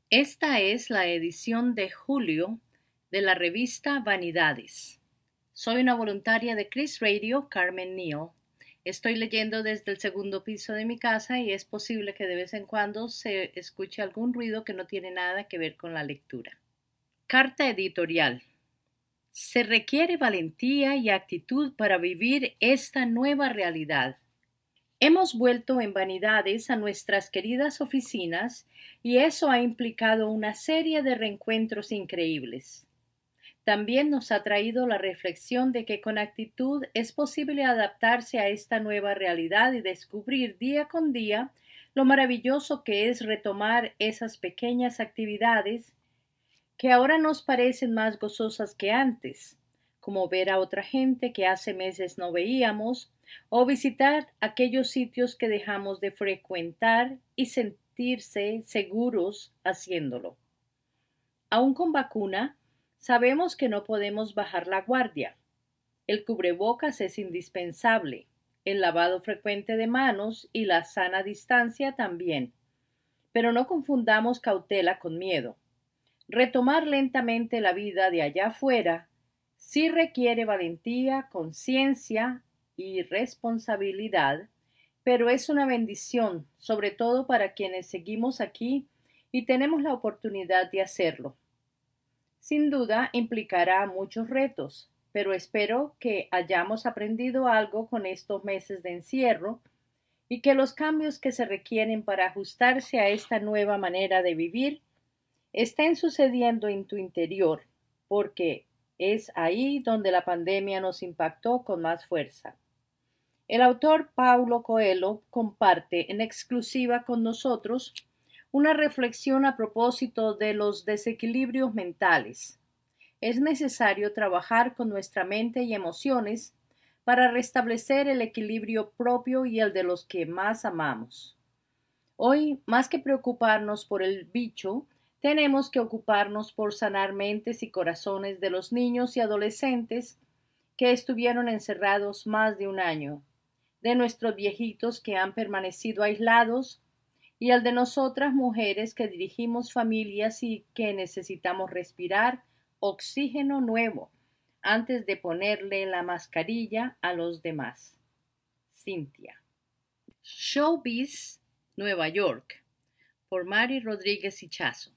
Esta es la edición de julio de la revista Vanidades. Soy una voluntaria de Chris Radio, Carmen Neal. Estoy leyendo desde el segundo piso de mi casa y es posible que de vez en cuando se escuche algún ruido que no tiene nada que ver con la lectura. Carta editorial. Se requiere valentía y actitud para vivir esta nueva realidad. Hemos vuelto en Vanidades a nuestras queridas oficinas y eso ha implicado una serie de reencuentros increíbles. También nos ha traído la reflexión de que con actitud es posible adaptarse a esta nueva realidad y descubrir día con día lo maravilloso que es retomar esas pequeñas actividades que ahora nos parecen más gozosas que antes, como ver a otra gente que hace meses no veíamos, o visitar aquellos sitios que dejamos de frecuentar y sentirse seguros haciéndolo. Aún con vacuna, sabemos que no podemos bajar la guardia. El cubrebocas es indispensable, el lavado frecuente de manos y la sana distancia también. Pero no confundamos cautela con miedo. Retomar lentamente la vida de allá afuera sí requiere valentía, conciencia y responsabilidad, pero es una bendición, sobre todo para quienes seguimos aquí y tenemos la oportunidad de hacerlo. Sin duda implicará muchos retos, pero espero que hayamos aprendido algo con estos meses de encierro y que los cambios que se requieren para ajustarse a esta nueva manera de vivir estén sucediendo en tu interior, porque es ahí donde la pandemia nos impactó con más fuerza. El autor Paulo Coelho comparte en exclusiva con nosotros una reflexión a propósito de los desequilibrios mentales. Es necesario trabajar con nuestra mente y emociones para restablecer el equilibrio propio y el de los que más amamos. Hoy, más que preocuparnos por el bicho, tenemos que ocuparnos por sanar mentes y corazones de los niños y adolescentes que estuvieron encerrados más de un año, de nuestros viejitos que han permanecido aislados y el de nosotras mujeres que dirigimos familias y que necesitamos respirar oxígeno nuevo antes de ponerle la mascarilla a los demás. Cintia. Showbiz, Nueva York, por Mary Rodríguez Hichazo.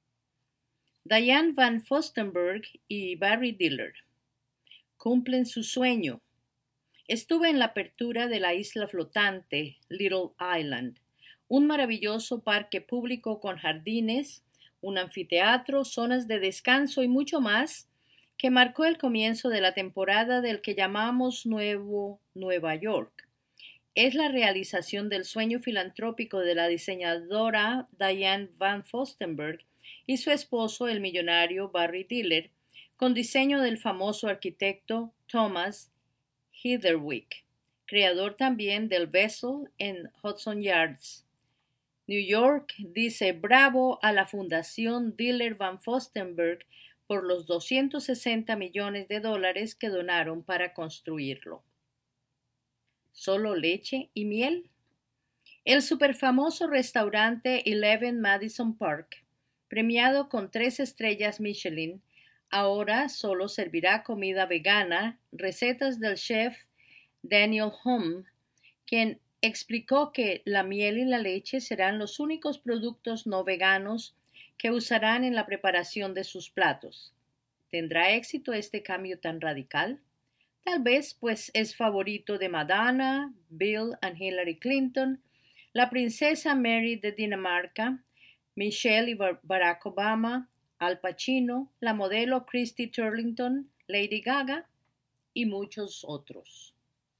Diane Van Fostenberg y Barry Diller cumplen su sueño. Estuve en la apertura de la isla flotante Little Island, un maravilloso parque público con jardines, un anfiteatro, zonas de descanso y mucho más, que marcó el comienzo de la temporada del que llamamos Nuevo Nueva York. Es la realización del sueño filantrópico de la diseñadora Diane Van Fostenberg y su esposo, el millonario Barry Diller, con diseño del famoso arquitecto Thomas Heatherwick, creador también del Vessel en Hudson Yards. New York dice bravo a la Fundación Diller Van Fostenberg por los 260 millones de dólares que donaron para construirlo. ¿Solo leche y miel? El superfamoso restaurante Eleven Madison Park, premiado con 3 estrellas Michelin, ahora solo servirá comida vegana, recetas del chef Daniel Humm, quien explicó que la miel y la leche serán los únicos productos no veganos que usarán en la preparación de sus platos. ¿Tendrá éxito este cambio tan radical? Tal vez, pues es favorito de Madonna, Bill y Hillary Clinton, la princesa Mary de Dinamarca, Michelle y Barack Obama, Al Pacino, la modelo Christy Turlington, Lady Gaga y muchos otros.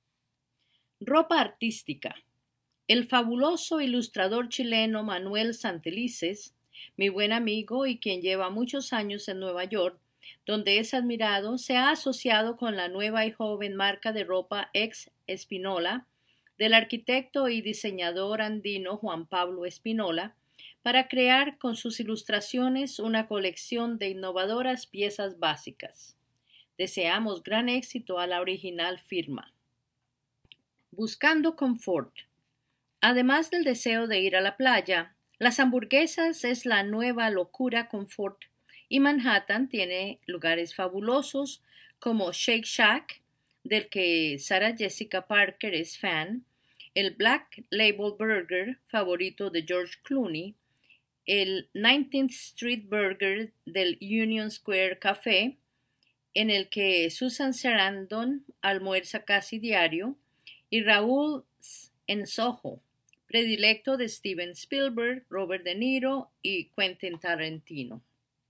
Ropa artística. El fabuloso ilustrador chileno Manuel Santelices, mi buen amigo y quien lleva muchos años en Nueva York, donde es admirado, se ha asociado con la nueva y joven marca de ropa Ex Espinola del arquitecto y diseñador andino Juan Pablo Espinola para crear con sus ilustraciones una colección de innovadoras piezas básicas. Deseamos gran éxito a la original firma. Buscando confort. Además del deseo de ir a la playa, Las hamburguesas es la nueva locura confort y Manhattan tiene lugares fabulosos como Shake Shack, del que Sarah Jessica Parker es fan, el Black Label Burger favorito de George Clooney, el 19th Street Burger del Union Square Café, en el que Susan Sarandon almuerza casi diario, y Raúl's en Soho, predilecto de Steven Spielberg, Robert De Niro y Quentin Tarantino.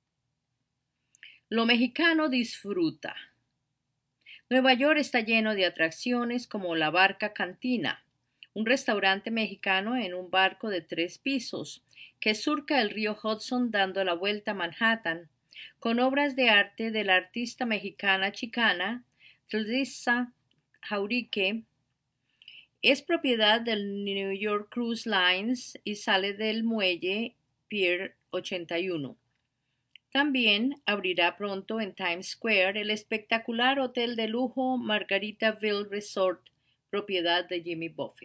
Lo mexicano disfruta. Nueva York está lleno de atracciones como la Barca Cantina, un restaurante mexicano en un barco de 3 pisos que surca el río Hudson dando la vuelta a Manhattan, con obras de arte de la artista mexicana chicana Trilisa Jaurique. Es propiedad del New York Cruise Lines y sale del muelle Pier 81. También abrirá pronto en Times Square el espectacular hotel de lujo Margaritaville Resort, propiedad de Jimmy Buffett.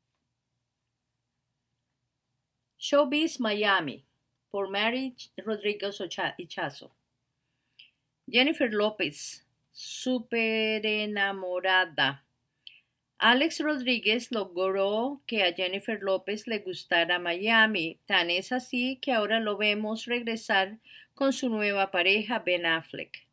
Showbiz Miami, por Mary Rodríguez Ichazo. Jennifer López, súper enamorada. Alex Rodríguez logró que a Jennifer López le gustara Miami, tan es así que ahora lo vemos regresar con su nueva pareja Ben Affleck.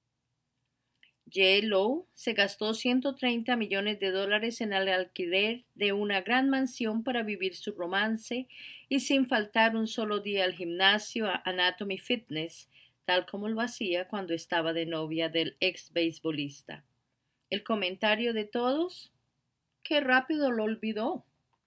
J-Lo se gastó $130 millones en el alquiler de una gran mansión para vivir su romance y sin faltar un solo día al gimnasio Anatomy Fitness, tal como lo hacía cuando estaba de novia del ex beisbolista. El comentario de todos: qué rápido lo olvidó.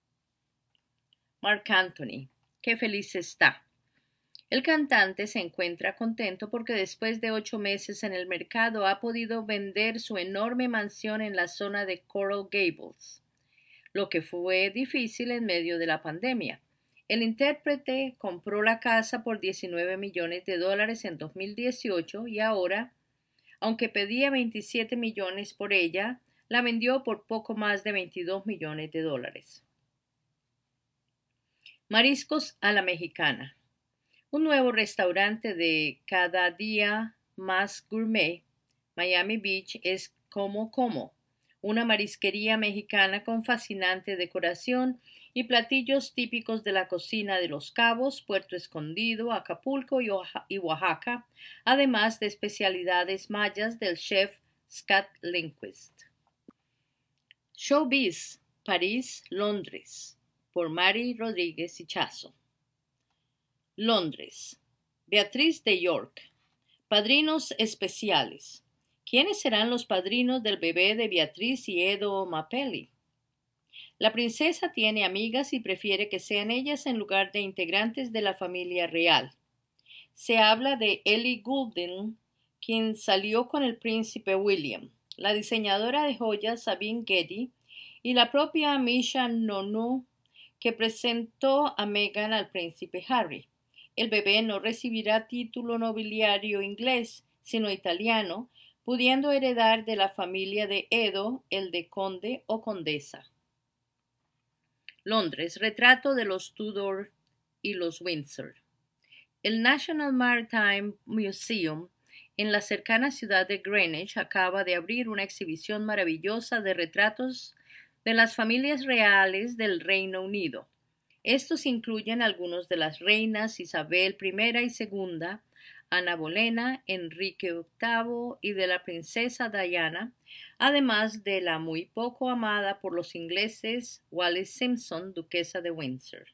Marc Anthony, qué feliz está. El cantante se encuentra contento porque después de 8 meses en el mercado ha podido vender su enorme mansión en la zona de Coral Gables, lo que fue difícil en medio de la pandemia. El intérprete compró la casa por $19 millones en 2018 y ahora, aunque pedía 27 millones por ella, la vendió por poco más de $22 millones. Mariscos a la mexicana. Un nuevo restaurante de cada día más gourmet, Miami Beach es Como, una marisquería mexicana con fascinante decoración y platillos típicos de la cocina de Los Cabos, Puerto Escondido, Acapulco y Oaxaca, además de especialidades mayas del chef Scott Lindquist. Showbiz, París, Londres, por Mary Rodríguez Ichazo. Londres. Beatriz de York. Padrinos especiales. ¿Quiénes serán los padrinos del bebé de Beatriz y Edo Mapelli? La princesa tiene amigas y prefiere que sean ellas en lugar de integrantes de la familia real. Se habla de Ellie Goulding, quien salió con el príncipe William, la diseñadora de joyas Sabine Getty y la propia Misha Nonu, que presentó a Meghan al príncipe Harry. El bebé no recibirá título nobiliario inglés, sino italiano, pudiendo heredar de la familia de Edo el de conde o condesa. Londres, retrato de los Tudor y los Windsor. El National Maritime Museum en la cercana ciudad de Greenwich acaba de abrir una exhibición maravillosa de retratos de las familias reales del Reino Unido. Estos incluyen algunos de las reinas Isabel I y II, Ana Bolena, Enrique VIII y de la princesa Diana, además de la muy poco amada por los ingleses Wallis Simpson, duquesa de Windsor.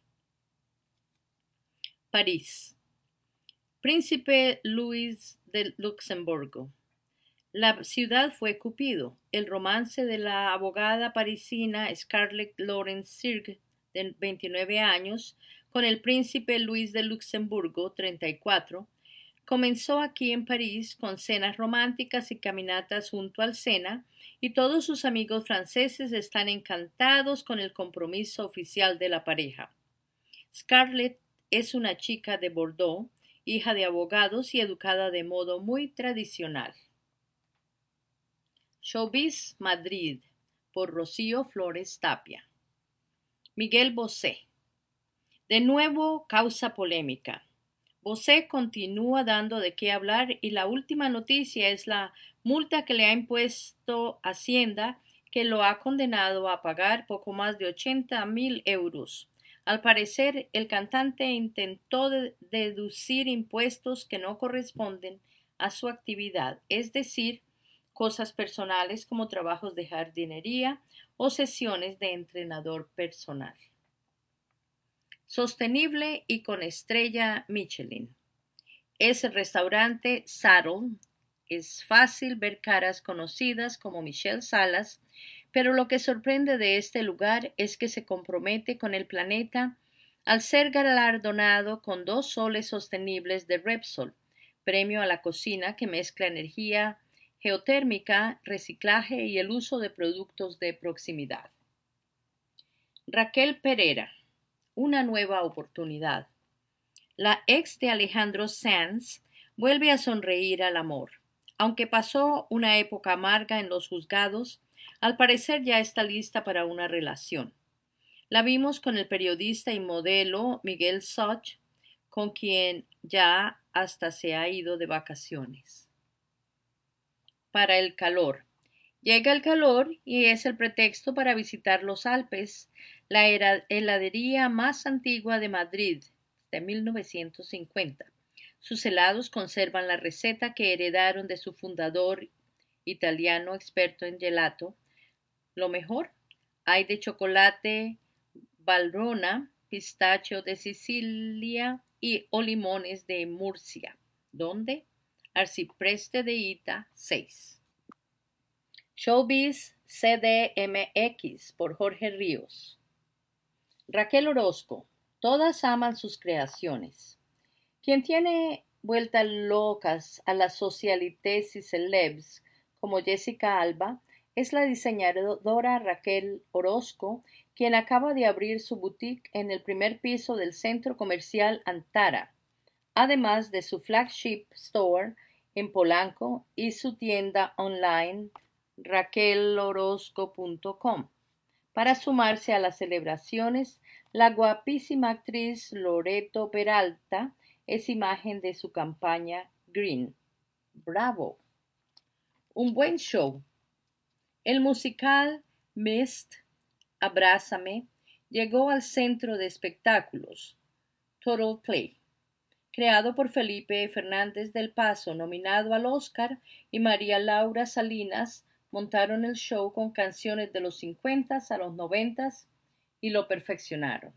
París. Príncipe Luis de Luxemburgo. La ciudad fue Cupido, el romance de la abogada parisina Scarlett Lawrence Sirk, de 29 años, con el príncipe Luis de Luxemburgo, 34, comenzó aquí en París con cenas románticas y caminatas junto al Sena, y todos sus amigos franceses están encantados con el compromiso oficial de la pareja. Scarlett es una chica de Bordeaux, hija de abogados y educada de modo muy tradicional. Showbiz Madrid, por Rocío Flores Tapia. Miguel Bosé. De nuevo causa polémica. Bosé continúa dando de qué hablar y la última noticia es la multa que le ha impuesto Hacienda, que lo ha condenado a pagar poco más de 80.000 euros. Al parecer, el cantante intentó deducir impuestos que no corresponden a su actividad, es decir, cosas personales como trabajos de jardinería o sesiones de entrenador personal. Sostenible y con estrella Michelin. Es el restaurante Saddle. Es fácil ver caras conocidas como Michelle Salas, pero lo que sorprende de este lugar es que se compromete con el planeta al ser galardonado con 2 soles sostenibles de Repsol, premio a la cocina que mezcla energía geotérmica, reciclaje y el uso de productos de proximidad. Raquel Pereira, una nueva oportunidad. La ex de Alejandro Sanz vuelve a sonreír al amor. Aunque pasó una época amarga en los juzgados, al parecer ya está lista para una relación. La vimos con el periodista y modelo Miguel Soch, con quien ya hasta se ha ido de vacaciones. Para el calor. Llega el calor y es el pretexto para visitar los Alpes, la heladería más antigua de Madrid, de 1950. Sus helados conservan la receta que heredaron de su fundador italiano experto en gelato. Lo mejor, hay de chocolate Valrhona, pistacho de Sicilia o limones de Murcia. ¿Dónde? Arcipreste de Ita 6. Showbiz CDMX por Jorge Ríos. Raquel Orozco. Todas aman sus creaciones. Quien tiene vueltas locas a las socialites y celebs como Jessica Alba es la diseñadora Raquel Orozco, quien acaba de abrir su boutique en el primer piso del centro comercial Antara, además de su flagship store en Polanco y su tienda online raquelorozco.com. Para sumarse a las celebraciones, la guapísima actriz Loreto Peralta es imagen de su campaña Green. ¡Bravo! Un buen show. El musical Mist, Abrázame, llegó al centro de espectáculos, Total Play, creado por Felipe Fernández del Paso, nominado al Oscar, y María Laura Salinas, montaron el show con canciones de los 50 a los 90 y lo perfeccionaron.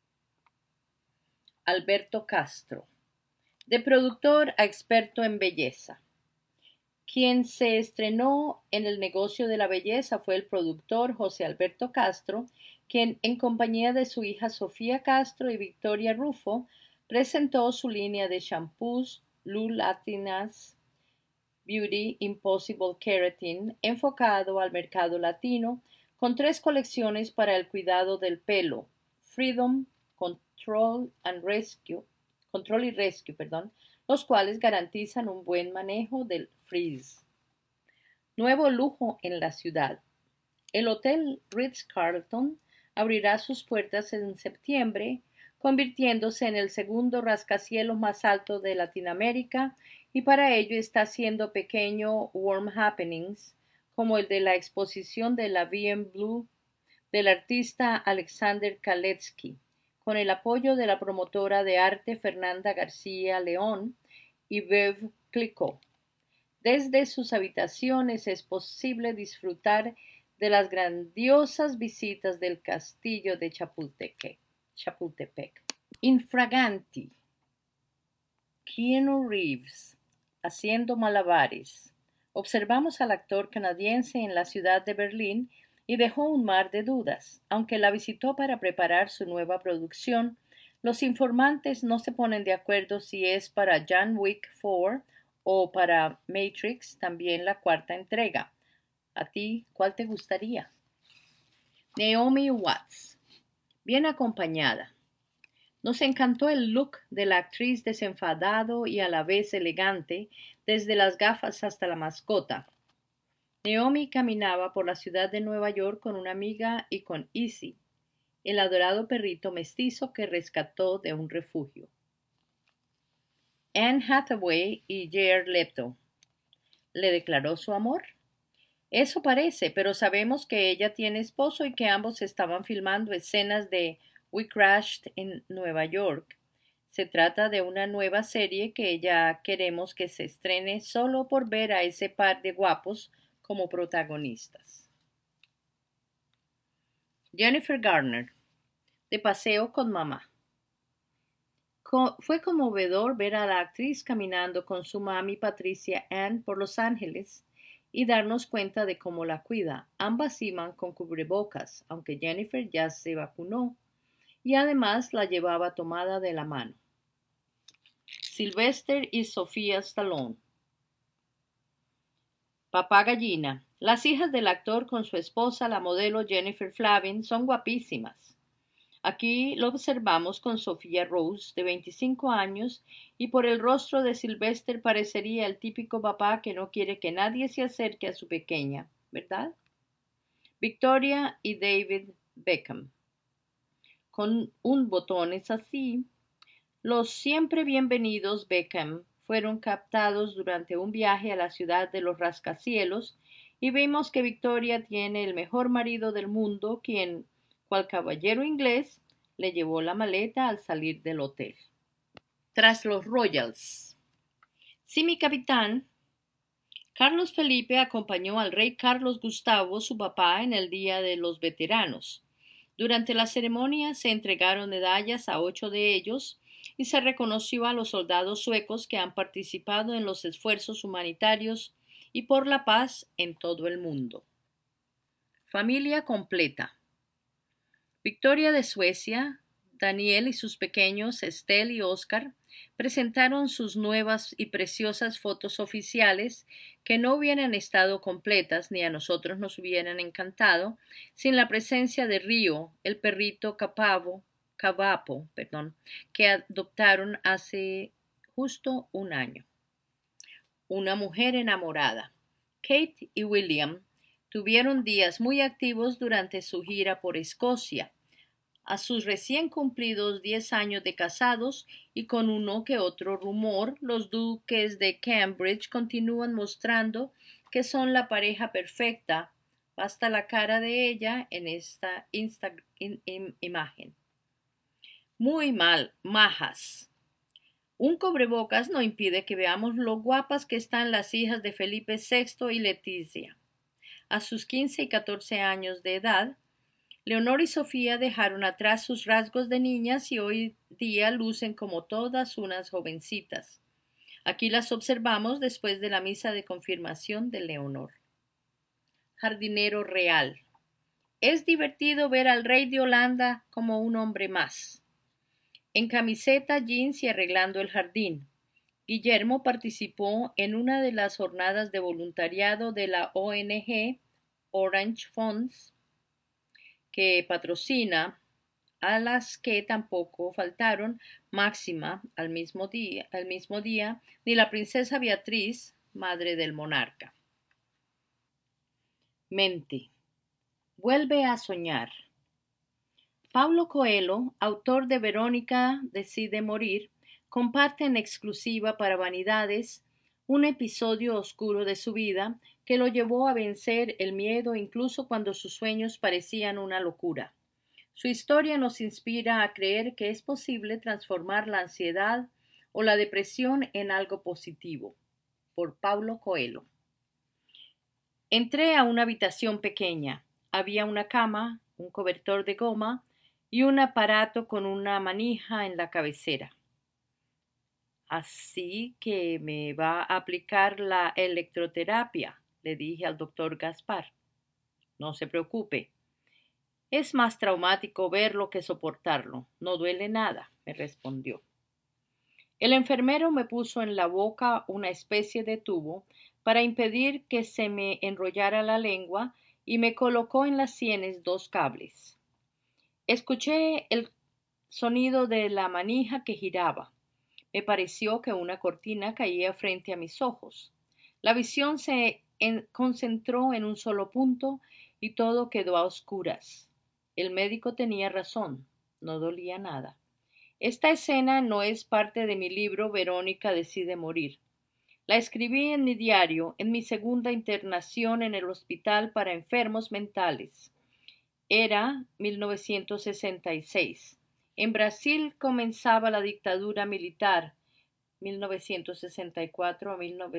Alberto Castro. De productor a experto en belleza. Quien se estrenó en el negocio de la belleza fue el productor José Alberto Castro, quien en compañía de su hija Sofía Castro y Victoria Rufo presentó su línea de shampoos Latinas Beauty Impossible Keratin enfocado al mercado latino, con 3 colecciones para el cuidado del pelo: Freedom, Control y Rescue, los cuales garantizan un buen manejo del frizz. Nuevo lujo en la ciudad. El Hotel Ritz-Carlton abrirá sus puertas en septiembre, convirtiéndose en el segundo rascacielos más alto de Latinoamérica, y para ello está haciendo pequeños warm happenings, como el de la exposición de La Vie en Bleu del artista Alexander Kaletsky, con el apoyo de la promotora de arte Fernanda García León y Veuve Clicquot. Desde sus habitaciones es posible disfrutar de las grandiosas visitas del castillo de Chapultepec. Infraganti. Keanu Reeves haciendo malabares. Observamos al actor canadiense en la ciudad de Berlín y dejó un mar de dudas. Aunque la visitó para preparar su nueva producción, los informantes no se ponen de acuerdo si es para John Wick 4 o para Matrix, también la 4ª entrega. ¿A ti cuál te gustaría? Naomi Watts. Bien acompañada. Nos encantó el look de la actriz, desenfadado y a la vez elegante, desde las gafas hasta la mascota. Naomi caminaba por la ciudad de Nueva York con una amiga y con Izzy. el adorado perrito mestizo que rescató de un refugio. Anne Hathaway y Jared Leto. ¿Le declaró su amor? Eso parece, pero sabemos que ella tiene esposo y que ambos estaban filmando escenas de We Crashed en Nueva York. Se trata de una nueva serie que ya queremos que se estrene solo por ver a ese par de guapos como protagonistas. Jennifer Garner, de paseo con mamá. Fue conmovedor ver a la actriz caminando con su mami Patricia Ann por Los Ángeles y darnos cuenta de cómo la cuida. Ambas iban con cubrebocas, aunque Jennifer ya se vacunó, y además la llevaba tomada de la mano. Sylvester y Sofía Stallone. Papá Gallina. Las hijas del actor con su esposa, la modelo Jennifer Flavin, son guapísimas. Aquí lo observamos con Sophia Rose, de 25 años, y por el rostro de Sylvester parecería el típico papá que no quiere que nadie se acerque a su pequeña, ¿verdad? Victoria y David Beckham. Con un botones así, los siempre bienvenidos Beckham fueron captados durante un viaje a la ciudad de los rascacielos y vimos que Victoria tiene el mejor marido del mundo, quien, cual caballero inglés, le llevó la maleta al salir del hotel. Tras los Royals. Sí, mi capitán. Carlos Felipe acompañó al rey Carlos Gustavo, su papá, en el Día de los Veteranos. Durante la ceremonia se entregaron medallas a 8 de ellos y se reconoció a los soldados suecos que han participado en los esfuerzos humanitarios y por la paz en todo el mundo. Familia completa. Victoria de Suecia, Daniel y sus pequeños Estelle y Oscar presentaron sus nuevas y preciosas fotos oficiales que no hubieran estado completas ni a nosotros nos hubieran encantado sin la presencia de Río, el perrito Cavapo, que adoptaron hace justo un año. Una mujer enamorada. Kate y William tuvieron días muy activos durante su gira por Escocia. A sus recién cumplidos 10 años de casados y con uno que otro rumor, los duques de Cambridge continúan mostrando que son la pareja perfecta. Basta la cara de ella en esta imagen. Muy mal, majas. Un cubrebocas no impide que veamos lo guapas que están las hijas de Felipe VI y Leticia. A sus 15 y 14 años de edad, Leonor y Sofía dejaron atrás sus rasgos de niñas y hoy día lucen como todas unas jovencitas. Aquí las observamos después de la misa de confirmación de Leonor. Jardinero real. Es divertido ver al rey de Holanda como un hombre más. En camiseta, jeans y arreglando el jardín. Guillermo participó en una de las jornadas de voluntariado de la ONG Orange Funds, que patrocina, a las que tampoco faltaron Máxima al mismo día, ni la princesa Beatriz, madre del monarca. Mente. Vuelve a soñar. Paulo Coelho, autor de Verónica decide morir, comparte en exclusiva para Vanidades un episodio oscuro de su vida que lo llevó a vencer el miedo incluso cuando sus sueños parecían una locura. Su historia nos inspira a creer que es posible transformar la ansiedad o la depresión en algo positivo. Por Paulo Coelho. Entré a una habitación pequeña. Había una cama, un cobertor de goma y un aparato con una manija en la cabecera. Así que me va a aplicar la electroterapia, le dije al doctor Gaspar. No se preocupe. Es más traumático verlo que soportarlo. No duele nada, me respondió. El enfermero me puso en la boca una especie de tubo para impedir que se me enrollara la lengua y me colocó en las sienes 2 cables. Escuché el sonido de la manija que giraba. Me pareció que una cortina caía frente a mis ojos. La visión se concentró en un solo punto y todo quedó a oscuras. El médico tenía razón, no dolía nada. Esta escena no es parte de mi libro Verónica decide morir. La escribí en mi diario en mi segunda internación en el hospital para enfermos mentales. Era 1966. En Brasil comenzaba la dictadura militar, 1964 a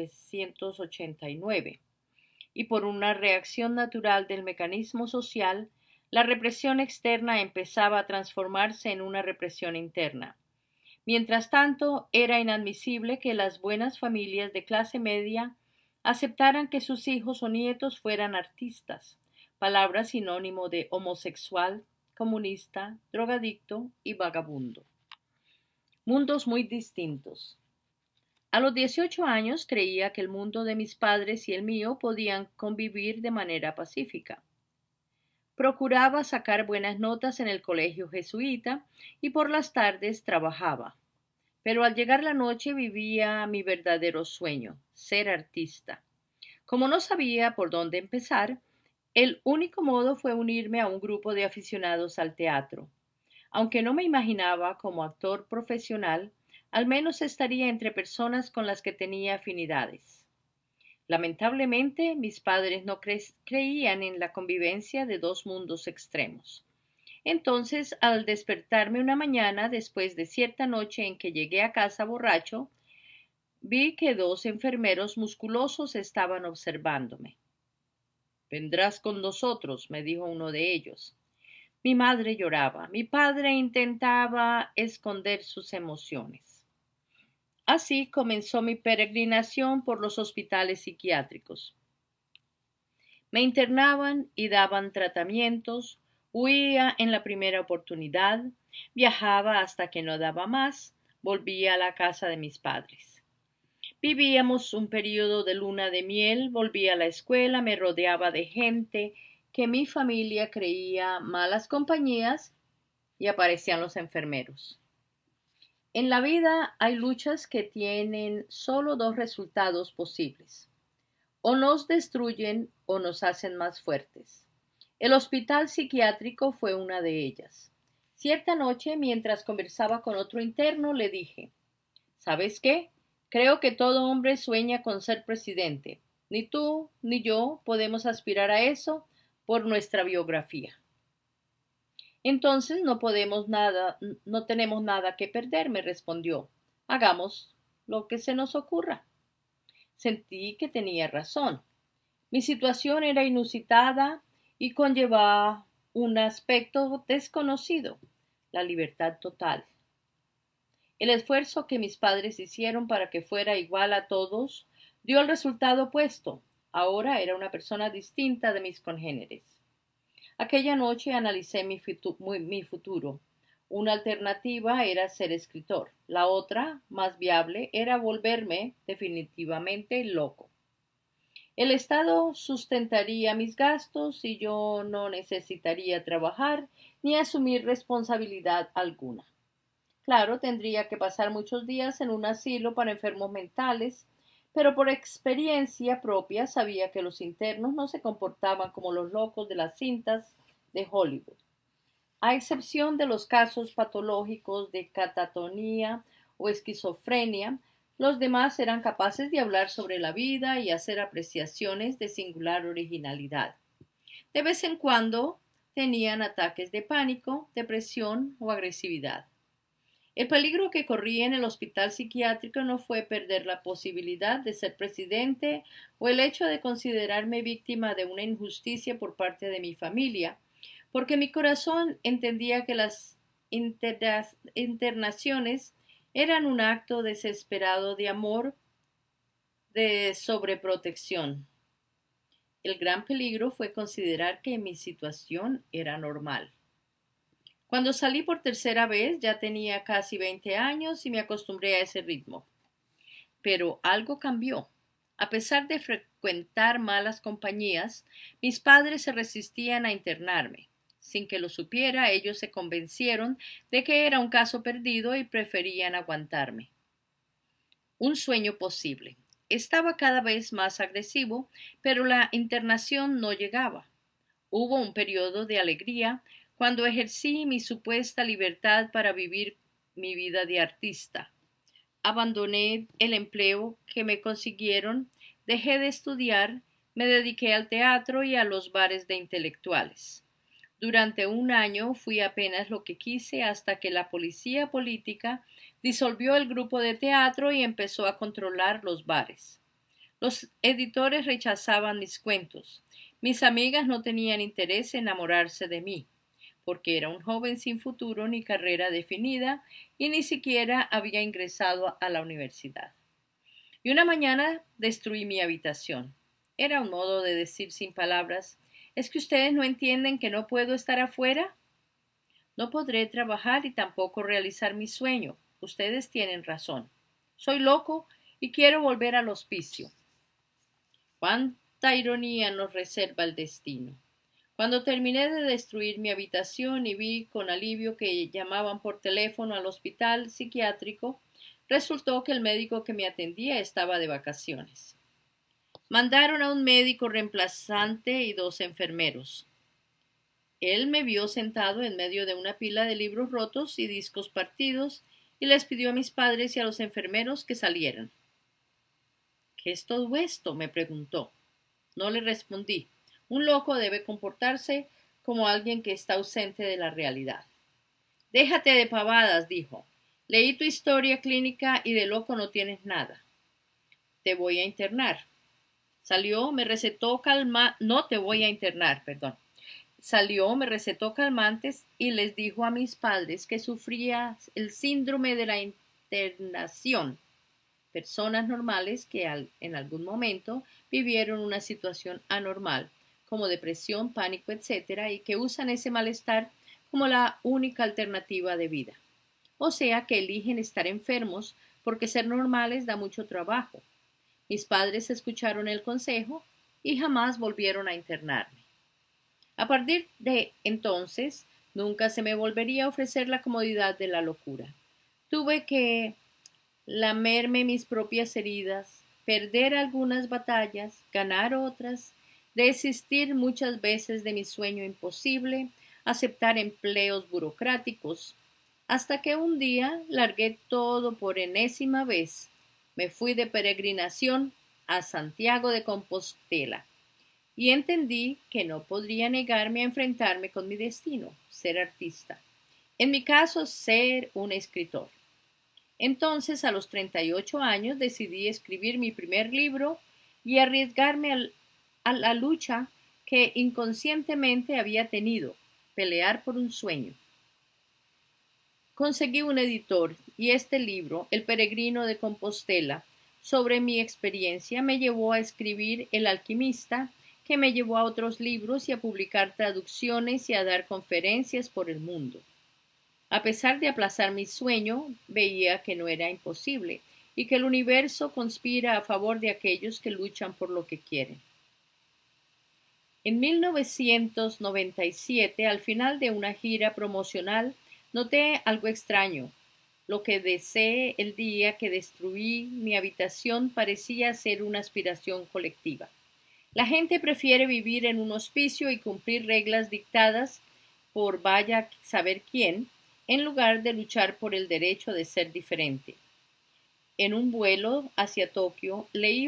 1989, y por una reacción natural del mecanismo social, la represión externa empezaba a transformarse en una represión interna. Mientras tanto, era inadmisible que las buenas familias de clase media aceptaran que sus hijos o nietos fueran artistas, palabra sinónimo de homosexual, comunista, drogadicto y vagabundo. Mundos muy distintos. A los 18 años creía que el mundo de mis padres y el mío podían convivir de manera pacífica. Procuraba sacar buenas notas en el colegio jesuita y por las tardes trabajaba. Pero al llegar la noche vivía mi verdadero sueño, ser artista. Como no sabía por dónde empezar, el único modo fue unirme a un grupo de aficionados al teatro. Aunque no me imaginaba como actor profesional, al menos estaría entre personas con las que tenía afinidades. Lamentablemente, mis padres no creían en la convivencia de dos mundos extremos. Entonces, al despertarme una mañana, después de cierta noche en que llegué a casa borracho, vi que dos enfermeros musculosos estaban observándome. Vendrás con nosotros, me dijo uno de ellos. Mi madre lloraba, mi padre intentaba esconder sus emociones. Así comenzó mi peregrinación por los hospitales psiquiátricos. Me internaban y daban tratamientos, huía en la primera oportunidad, viajaba hasta que no daba más, volvía a la casa de mis padres. Vivíamos un período de luna de miel, volvía a la escuela, me rodeaba de gente que mi familia creía malas compañías y aparecían los enfermeros. En la vida hay luchas que tienen solo dos resultados posibles. O nos destruyen o nos hacen más fuertes. El hospital psiquiátrico fue una de ellas. Cierta noche, mientras conversaba con otro interno, le dije, ¿sabes qué? Creo que todo hombre sueña con ser presidente. Ni tú ni yo podemos aspirar a eso por nuestra biografía. Entonces no tenemos nada que perder, me respondió. Hagamos lo que se nos ocurra. Sentí que tenía razón. Mi situación era inusitada y conllevaba un aspecto desconocido, la libertad total. El esfuerzo que mis padres hicieron para que fuera igual a todos dio el resultado opuesto. Ahora era una persona distinta de mis congéneres. Aquella noche analicé mi futuro. Una alternativa era ser escritor. La otra, más viable, era volverme definitivamente loco. El Estado sustentaría mis gastos y yo no necesitaría trabajar ni asumir responsabilidad alguna. Claro, tendría que pasar muchos días en un asilo para enfermos mentales, pero por experiencia propia sabía que los internos no se comportaban como los locos de las cintas de Hollywood. A excepción de los casos patológicos de catatonía o esquizofrenia, los demás eran capaces de hablar sobre la vida y hacer apreciaciones de singular originalidad. De vez en cuando tenían ataques de pánico, depresión o agresividad. El peligro que corría en el hospital psiquiátrico no fue perder la posibilidad de ser presidente o el hecho de considerarme víctima de una injusticia por parte de mi familia, porque mi corazón entendía que las internaciones eran un acto desesperado de amor, de sobreprotección. El gran peligro fue considerar que mi situación era normal. Cuando salí por tercera vez ya tenía casi 20 años y me acostumbré a ese ritmo. Pero algo cambió. A pesar de frecuentar malas compañías, mis padres se resistían a internarme. Sin que lo supiera, ellos se convencieron de que era un caso perdido y preferían aguantarme. Un sueño posible. Estaba cada vez más agresivo, pero la internación no llegaba. Hubo un periodo de alegría cuando ejercí mi supuesta libertad para vivir mi vida de artista. Abandoné el empleo que me consiguieron, dejé de estudiar, me dediqué al teatro y a los bares de intelectuales. Durante un año fui apenas lo que quise hasta que la policía política disolvió el grupo de teatro y empezó a controlar los bares. Los editores rechazaban mis cuentos. Mis amigas no tenían interés en enamorarse de mí, porque era un joven sin futuro ni carrera definida y ni siquiera había ingresado a la universidad. Y una mañana destruí mi habitación. Era un modo de decir sin palabras: ¿es que ustedes no entienden que no puedo estar afuera? No podré trabajar y tampoco realizar mi sueño. Ustedes tienen razón. Soy loco y quiero volver al hospicio. Cuánta ironía nos reserva el destino. Cuando terminé de destruir mi habitación y vi con alivio que llamaban por teléfono al hospital psiquiátrico, resultó que el médico que me atendía estaba de vacaciones. Mandaron a un médico reemplazante y 2 enfermeros. Él me vio sentado en medio de una pila de libros rotos y discos partidos y les pidió a mis padres y a los enfermeros que salieran. ¿Qué es todo esto?, me preguntó. No le respondí. Un loco debe comportarse como alguien que está ausente de la realidad. Déjate de pavadas, dijo. Leí tu historia clínica y de loco no tienes nada. Te voy a internar. Me recetó no te voy a internar, perdón. Me recetó calmantes y les dijo a mis padres que sufría el síndrome de la internación. Personas normales que en algún momento vivieron una situación anormal, como depresión, pánico, etcétera, y que usan ese malestar como la única alternativa de vida. O sea, que eligen estar enfermos porque ser normales da mucho trabajo. Mis padres escucharon el consejo y jamás volvieron a internarme. A partir de entonces, nunca se me volvería a ofrecer la comodidad de la locura. Tuve que lamerme mis propias heridas, perder algunas batallas, ganar otras, desistir muchas veces de mi sueño imposible, aceptar empleos burocráticos, hasta que un día largué todo por enésima vez. Me fui de peregrinación a Santiago de Compostela y entendí que no podría negarme a enfrentarme con mi destino, ser artista. En mi caso, ser un escritor. Entonces, a los 38 años, decidí escribir mi primer libro y arriesgarme a la lucha que inconscientemente había tenido, pelear por un sueño. Conseguí un editor y este libro, El peregrino de Compostela, sobre mi experiencia, me llevó a escribir El alquimista, que me llevó a otros libros y a publicar traducciones y a dar conferencias por el mundo. A pesar de aplazar mi sueño, veía que no era imposible y que el universo conspira a favor de aquellos que luchan por lo que quieren. En 1997, al final de una gira promocional, noté algo extraño. Lo que deseé el día que destruí mi habitación parecía ser una aspiración colectiva. La gente prefiere vivir en un hospicio y cumplir reglas dictadas por vaya a saber quién, en lugar de luchar por el derecho de ser diferente. En un vuelo hacia Tokio leí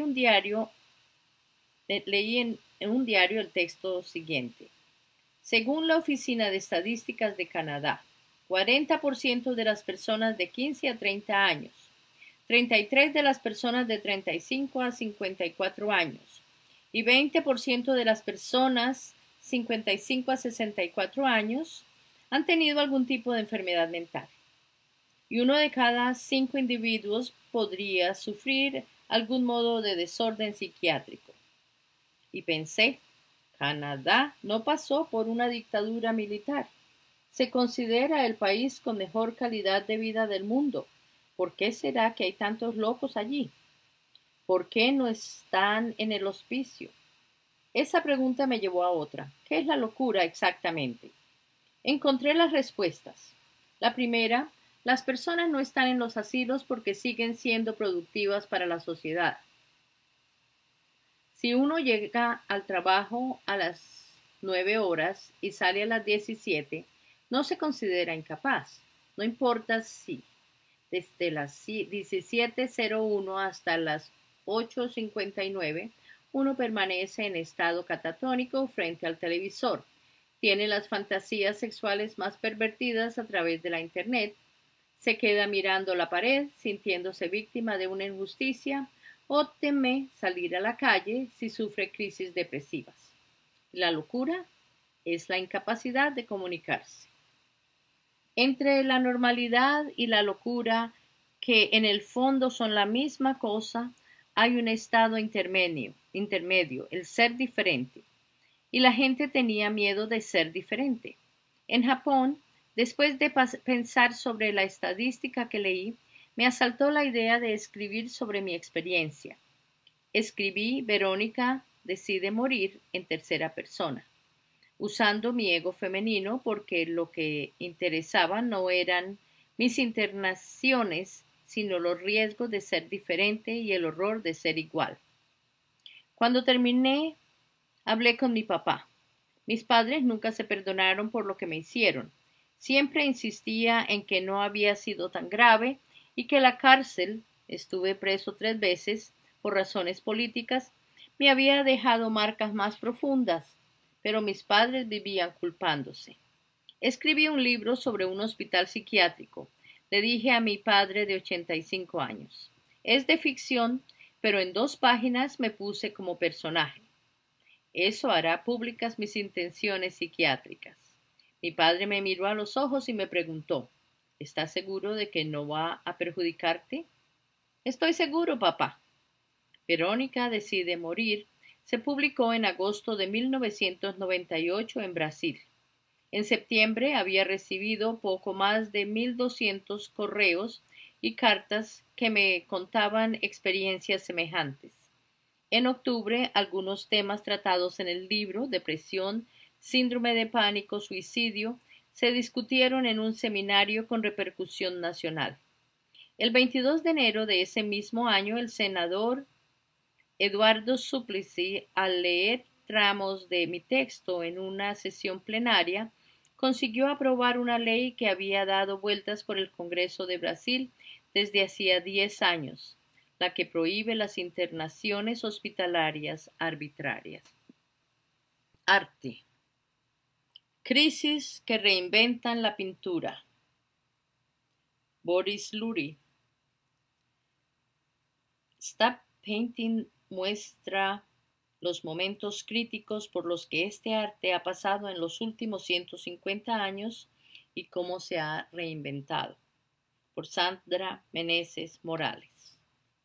en un diario el texto siguiente. Según la Oficina de Estadísticas de Canadá, 40% de las personas de 15 a 30 años, 33% de las personas de 35 a 54 años y 20% de las personas 55 a 64 años han tenido algún tipo de enfermedad mental. Y 1 de cada 5 individuos podría sufrir algún modo de desorden psiquiátrico. Y pensé, Canadá no pasó por una dictadura militar. Se considera el país con mejor calidad de vida del mundo. ¿Por qué será que hay tantos locos allí? ¿Por qué no están en el hospicio? Esa pregunta me llevó a otra. ¿Qué es la locura exactamente? Encontré las respuestas. La primera, las personas no están en los asilos porque siguen siendo productivas para la sociedad. Si uno llega al trabajo a las 9 horas y sale a las 17, No se considera incapaz. No importa si desde las 17:01 hasta las 8:59 uno permanece en estado catatónico frente al televisor, tiene las fantasías sexuales más pervertidas a través de la Internet, se queda mirando la pared, sintiéndose víctima de una injusticia, o teme salir a la calle si sufre crisis depresivas. La locura es la incapacidad de comunicarse. Entre la normalidad y la locura, que en el fondo son la misma cosa, hay un estado intermedio, el ser diferente. Y la gente tenía miedo de ser diferente. En Japón, después de pensar sobre la estadística que leí, me asaltó la idea de escribir sobre mi experiencia. Escribí Verónica decide morir en tercera persona, usando mi ego femenino porque lo que interesaba no eran mis internaciones, sino los riesgos de ser diferente y el horror de ser igual. Cuando terminé, hablé con mi papá. Mis padres nunca se perdonaron por lo que me hicieron. Siempre insistía en que no había sido tan grave y que la cárcel, estuve preso 3 veces por razones políticas, me había dejado marcas más profundas, pero mis padres vivían culpándose. Escribí un libro sobre un hospital psiquiátrico. Le dije a mi padre de 85 años. Es de ficción, pero en 2 páginas me puse como personaje. Eso hará públicas mis intenciones psiquiátricas. Mi padre me miró a los ojos y me preguntó, ¿estás seguro de que no va a perjudicarte? Estoy seguro, papá. Verónica decide morir se publicó en agosto de 1998 en Brasil. En septiembre había recibido poco más de 1,200 correos y cartas que me contaban experiencias semejantes. En octubre, algunos temas tratados en el libro, depresión, síndrome de pánico, suicidio, se discutieron en un seminario con repercusión nacional. El 22 de enero de ese mismo año, el senador Eduardo Suplicy, al leer tramos de mi texto en una sesión plenaria, consiguió aprobar una ley que había dado vueltas por el Congreso de Brasil desde hacía 10 años, la que prohíbe las internaciones hospitalarias arbitrarias. Arte. Crisis que reinventan la pintura. Boris Lurie. Stop Painting muestra los momentos críticos por los que este arte ha pasado en los últimos 150 años y cómo se ha reinventado. Por Sandra Meneses Morales.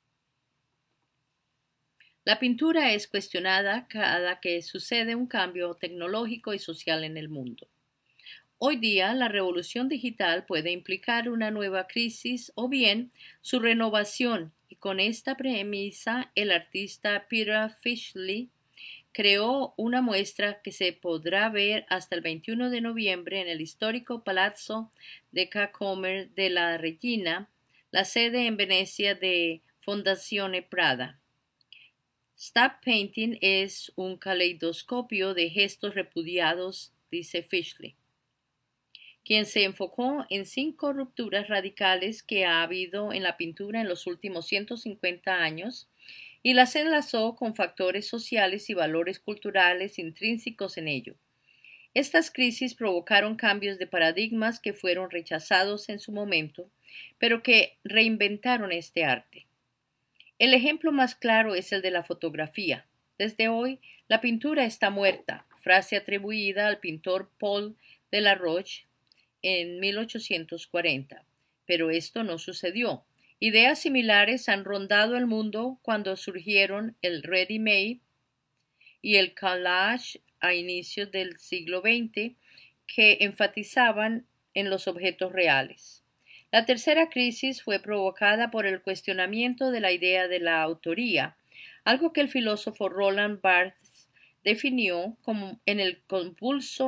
La pintura es cuestionada cada que sucede un cambio tecnológico y social en el mundo. Hoy día, la revolución digital puede implicar una nueva crisis o bien su renovación, y con esta premisa, el artista Peter Fischli creó una muestra que se podrá ver hasta el 21 de noviembre en el histórico Palazzo de Comer de la Regina, la sede en Venecia de Fondazione Prada. Stop Painting es un caleidoscopio de gestos repudiados, dice Fischli, quien se enfocó en 5 rupturas radicales que ha habido en la pintura en los últimos 150 años y las enlazó con factores sociales y valores culturales intrínsecos en ello. Estas crisis provocaron cambios de paradigmas que fueron rechazados en su momento, pero que reinventaron este arte. El ejemplo más claro es el de la fotografía. Desde hoy, la pintura está muerta, frase atribuida al pintor Paul Delaroche en 1840. Pero esto no sucedió. Ideas similares han rondado el mundo cuando surgieron el ready-made y el collage a inicios del siglo XX, que enfatizaban en los objetos reales. La tercera crisis fue provocada por el cuestionamiento de la idea de la autoría, algo que el filósofo Roland Barthes definió como en el convulso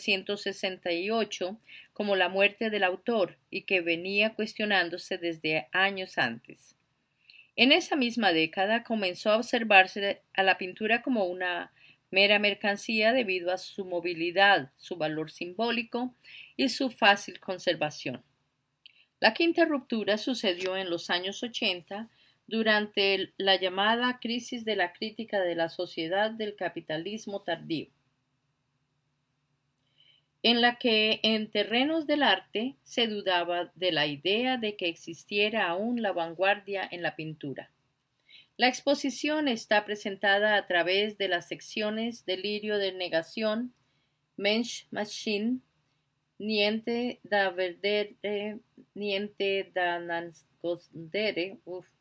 1968 como la muerte del autor y que venía cuestionándose desde años antes. En esa misma década comenzó a observarse a la pintura como una mera mercancía debido a su movilidad, su valor simbólico y su fácil conservación. La quinta ruptura sucedió en los años 80 durante la llamada crisis de la crítica de la sociedad del capitalismo tardío, en la que en terrenos del arte se dudaba de la idea de que existiera aún la vanguardia en la pintura. La exposición está presentada a través de las secciones Delirio de negación, Mensch Maschine, Niente da verdere, niente da nascondere,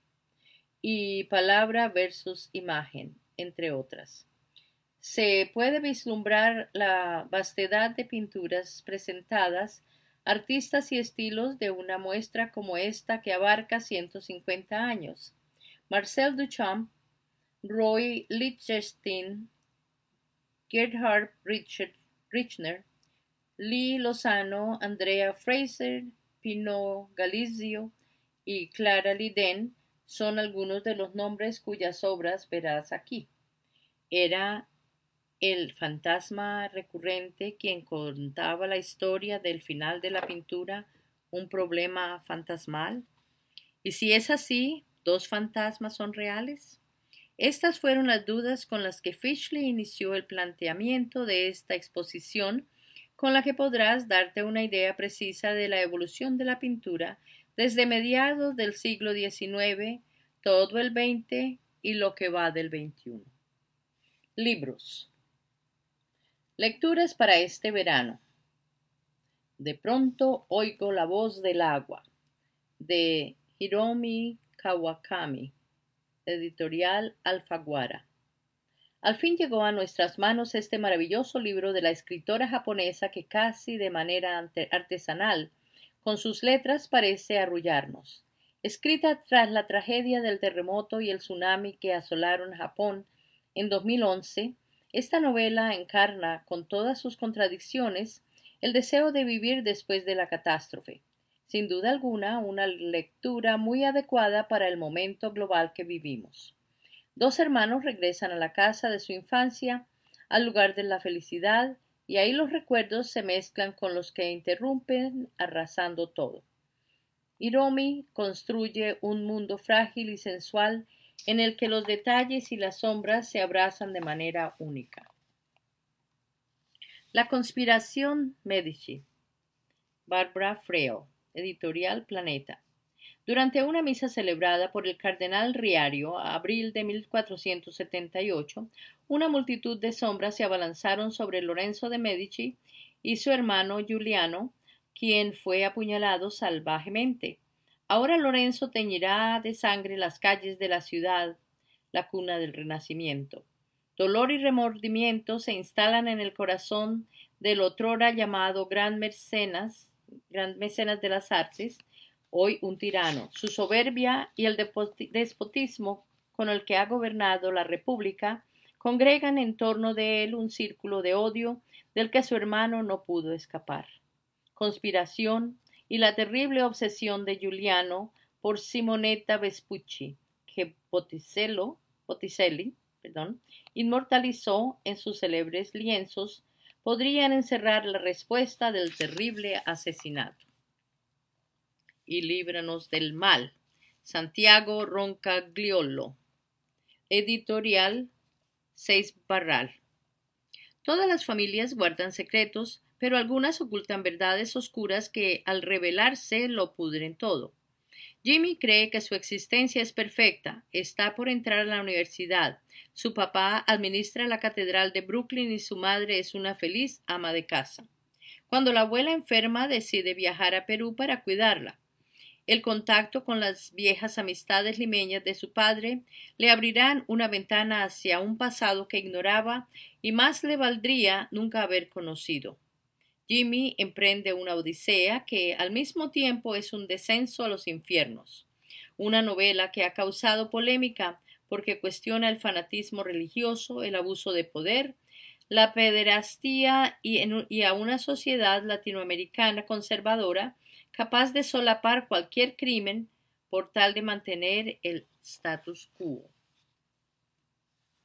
y Palabra versus imagen, entre otras. Se puede vislumbrar la vastedad de pinturas presentadas, artistas y estilos de una muestra como esta que abarca 150 años. Marcel Duchamp, Roy Lichtenstein, Gerhard Richter, Lee Lozano, Andrea Fraser, Pino Galizio y Clara Liden son algunos de los nombres cuyas obras verás aquí. Era el fantasma recurrente quien contaba la historia del final de la pintura un problema fantasmal. ¿Y si es así, dos fantasmas son reales? Estas fueron las dudas con las que Fischli inició el planteamiento de esta exposición, con la que podrás darte una idea precisa de la evolución de la pintura desde mediados del siglo XIX, todo el XX y lo que va del XXI. Libros. Lecturas para este verano. De pronto oigo la voz del agua, de Hiromi Kawakami, editorial Alfaguara. Al fin llegó a nuestras manos este maravilloso libro de la escritora japonesa que casi de manera artesanal, con sus letras parece arrullarnos. Escrita tras la tragedia del terremoto y el tsunami que asolaron Japón en 2011, esta novela encarna, con todas sus contradicciones, el deseo de vivir después de la catástrofe. Sin duda alguna, una lectura muy adecuada para el momento global que vivimos. Dos hermanos regresan a la casa de su infancia, al lugar de la felicidad, y ahí los recuerdos se mezclan con los que interrumpen, arrasando todo. Hiromi construye un mundo frágil y sensual en el que los detalles y las sombras se abrazan de manera única. La conspiración Medici. Barbara Freo, editorial Planeta. Durante una misa celebrada por el cardenal Riario a abril de 1478, una multitud de sombras se abalanzaron sobre Lorenzo de Medici y su hermano Giuliano, quien fue apuñalado salvajemente. Ahora Lorenzo teñirá de sangre las calles de la ciudad, la cuna del Renacimiento. Dolor y remordimiento se instalan en el corazón del otrora llamado gran mecenas de las artes, hoy un tirano. Su soberbia y el despotismo con el que ha gobernado la República congregan en torno de él un círculo de odio del que su hermano no pudo escapar. Conspiración y la terrible obsesión de Giuliano por Simonetta Vespucci, que Botticelli, inmortalizó en sus célebres lienzos, podrían encerrar la respuesta del terrible asesinato. Y líbranos del mal. Santiago Roncagliolo. Editorial Seis Barral. Todas las familias guardan secretos, pero algunas ocultan verdades oscuras que, al revelarse, lo pudren todo. Jimmy cree que su existencia es perfecta, está por entrar a la universidad, su papá administra la catedral de Brooklyn y su madre es una feliz ama de casa. Cuando la abuela enferma, decide viajar a Perú para cuidarla. El contacto con las viejas amistades limeñas de su padre le abrirán una ventana hacia un pasado que ignoraba y más le valdría nunca haber conocido. Jimmy emprende una odisea que al mismo tiempo es un descenso a los infiernos. Una novela que ha causado polémica porque cuestiona el fanatismo religioso, el abuso de poder, la pederastía y a una sociedad latinoamericana conservadora capaz de solapar cualquier crimen por tal de mantener el status quo.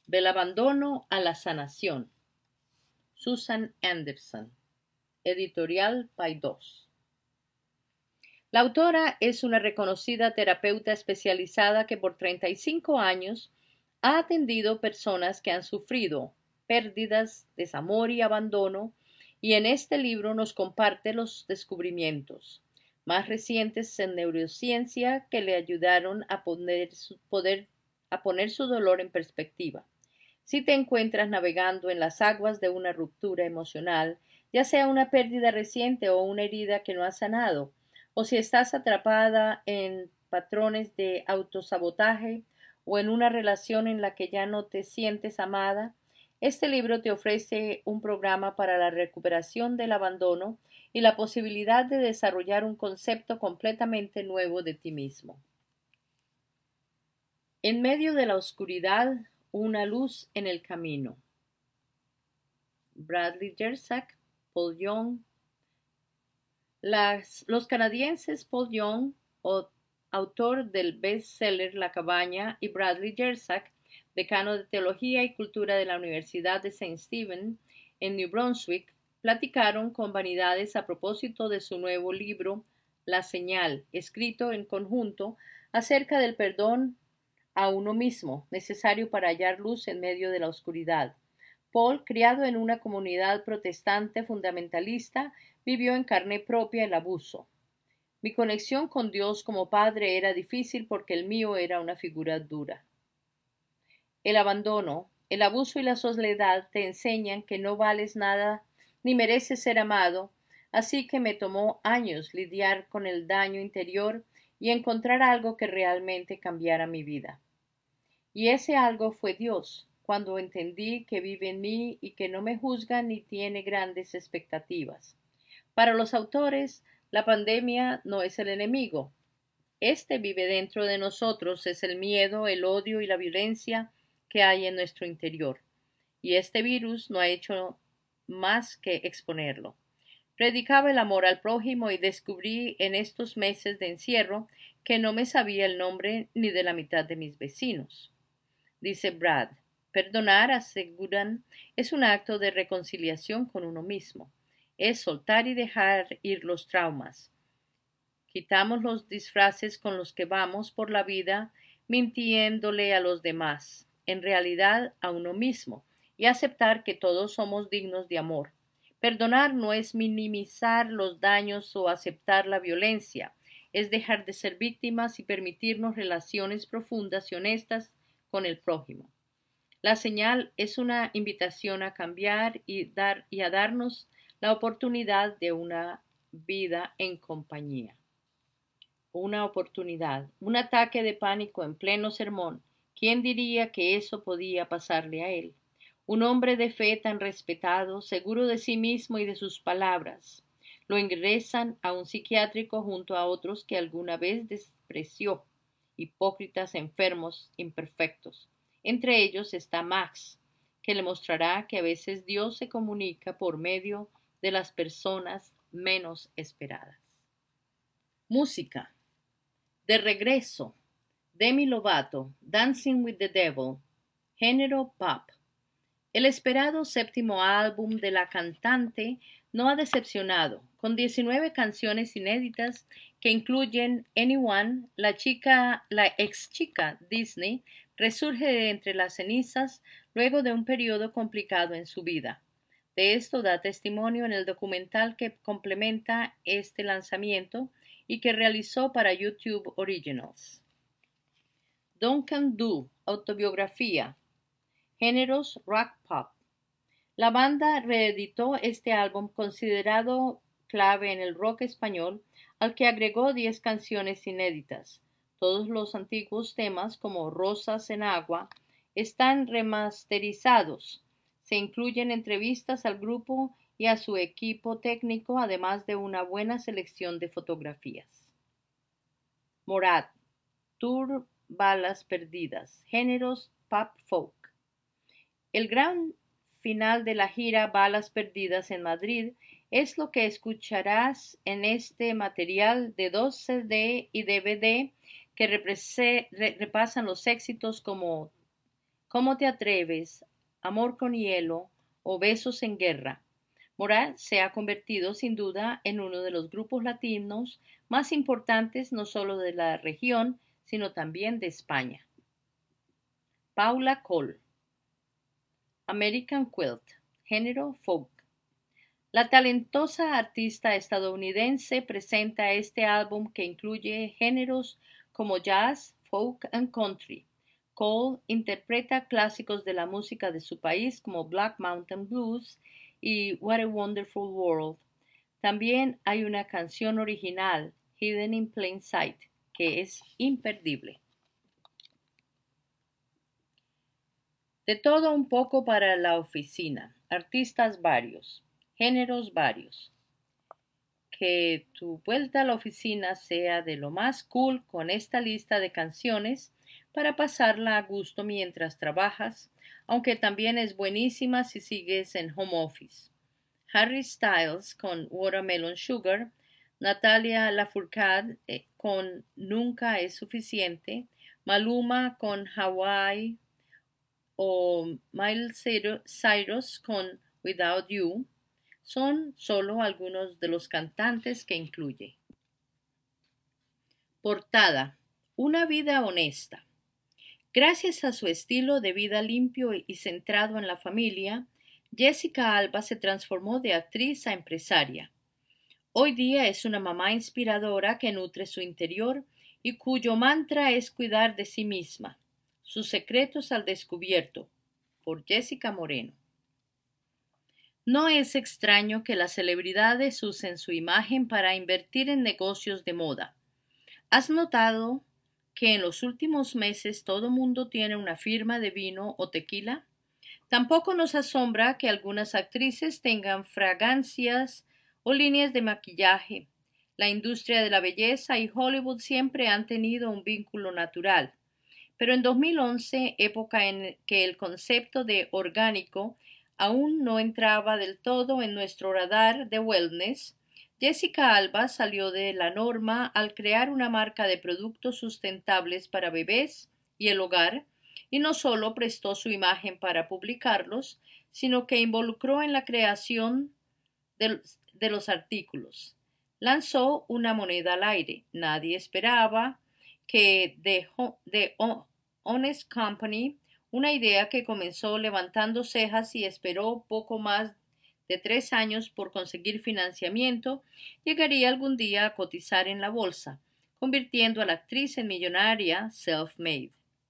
Del abandono a la sanación. Susan Anderson. Editorial Paidós. La autora es una reconocida terapeuta especializada que por 35 años ha atendido personas que han sufrido pérdidas, desamor y abandono, y en este libro nos comparte los descubrimientos más recientes en neurociencia que le ayudaron a poner su dolor en perspectiva. Si te encuentras navegando en las aguas de una ruptura emocional, ya sea una pérdida reciente o una herida que no ha sanado, o si estás atrapada en patrones de autosabotaje o en una relación en la que ya no te sientes amada, este libro te ofrece un programa para la recuperación del abandono y la posibilidad de desarrollar un concepto completamente nuevo de ti mismo. En medio de la oscuridad, una luz en el camino. Bradley Jersak, Paul Young. Los canadienses Paul Young, autor del bestseller La cabaña, y Bradley Jersak, decano de Teología y Cultura de la Universidad de St. Stephen en New Brunswick, platicaron con Vanidades a propósito de su nuevo libro La señal, escrito en conjunto acerca del perdón a uno mismo, necesario para hallar luz en medio de la oscuridad. Paul, criado en una comunidad protestante fundamentalista, vivió en carne propia el abuso. Mi conexión con Dios como padre era difícil porque el mío era una figura dura. El abandono, el abuso y la soledad te enseñan que no vales nada ni mereces ser amado, así que me tomó años lidiar con el daño interior y encontrar algo que realmente cambiara mi vida. Y ese algo fue Dios, cuando entendí que vive en mí y que no me juzga ni tiene grandes expectativas. Para los autores, la pandemia no es el enemigo. Este vive dentro de nosotros, es el miedo, el odio y la violencia que hay en nuestro interior. Y este virus no ha hecho más que exponerlo. Predicaba el amor al prójimo y descubrí en estos meses de encierro que no me sabía el nombre ni de la mitad de mis vecinos. Dice Brad, perdonar, aseguran, es un acto de reconciliación con uno mismo. Es soltar y dejar ir los traumas. Quitamos los disfraces con los que vamos por la vida mintiéndole a los demás, en realidad a uno mismo, y aceptar que todos somos dignos de amor. Perdonar no es minimizar los daños o aceptar la violencia, es dejar de ser víctimas y permitirnos relaciones profundas y honestas con el prójimo. La señal es una invitación a cambiar y a darnos la oportunidad de una vida en compañía. Una oportunidad, un ataque de pánico en pleno sermón. ¿Quién diría que eso podía pasarle a él? Un hombre de fe tan respetado, seguro de sí mismo y de sus palabras. Lo ingresan a un psiquiátrico junto a otros que alguna vez despreció, hipócritas, enfermos, imperfectos. Entre ellos está Max, que le mostrará que a veces Dios se comunica por medio de las personas menos esperadas. Música. De regreso. Demi Lovato, Dancing with the Devil. Género pop. El esperado séptimo álbum de la cantante no ha decepcionado, con 19 canciones inéditas que incluyen Anyone, la ex chica Disney, resurge de entre las cenizas luego de un periodo complicado en su vida. De esto da testimonio en el documental que complementa este lanzamiento y que realizó para YouTube Originals. Duncan Du, autobiografía. Géneros rock pop. La banda reeditó este álbum considerado clave en el rock español, al que agregó 10 canciones inéditas. Todos los antiguos temas, como Rosas en Agua, están remasterizados. Se incluyen entrevistas al grupo y a su equipo técnico, además de una buena selección de fotografías. Morat, Tour Balas Perdidas, géneros pop folk. El gran final de la gira Balas Perdidas en Madrid es lo que escucharás en este material de 2 CD y DVD que repasan los éxitos como ¿Cómo te atreves?, Amor con hielo o Besos en guerra. Morat se ha convertido sin duda en uno de los grupos latinos más importantes no solo de la región, sino también de España. Paula Cole. American Quilt, género folk. La talentosa artista estadounidense presenta este álbum que incluye géneros como jazz, folk and country. Cole interpreta clásicos de la música de su país como Black Mountain Blues y What a Wonderful World. También hay una canción original, Hidden in Plain Sight, que es imperdible. De todo un poco para la oficina, artistas varios, géneros varios. Que tu vuelta a la oficina sea de lo más cool con esta lista de canciones para pasarla a gusto mientras trabajas, aunque también es buenísima si sigues en home office. Harry Styles con Watermelon Sugar, Natalia Lafourcade con Nunca es suficiente, Maluma con Hawaii o Miley Cyrus con Without You son solo algunos de los cantantes que incluye. Portada: Una vida honesta. Gracias a su estilo de vida limpio y centrado en la familia, Jessica Alba se transformó de actriz a empresaria. Hoy día es una mamá inspiradora que nutre su interior y cuyo mantra es cuidar de sí misma. Sus secretos al descubierto, por Jessica Moreno. No es extraño que las celebridades usen su imagen para invertir en negocios de moda. ¿Has notado que en los últimos meses todo mundo tiene una firma de vino o tequila? Tampoco nos asombra que algunas actrices tengan fragancias o líneas de maquillaje. La industria de la belleza y Hollywood siempre han tenido un vínculo natural. Pero en 2011, época en que el concepto de orgánico aún no entraba del todo en nuestro radar de wellness, Jessica Alba salió de la norma al crear una marca de productos sustentables para bebés y el hogar, y no solo prestó su imagen para publicarlos, sino que involucró en la creación de los artículos. Lanzó una moneda al aire. Nadie esperaba que The Honest Company, una idea que comenzó levantando cejas y esperó poco más de 3 años por conseguir financiamiento, llegaría algún día a cotizar en la bolsa, convirtiendo a la actriz en millonaria self-made.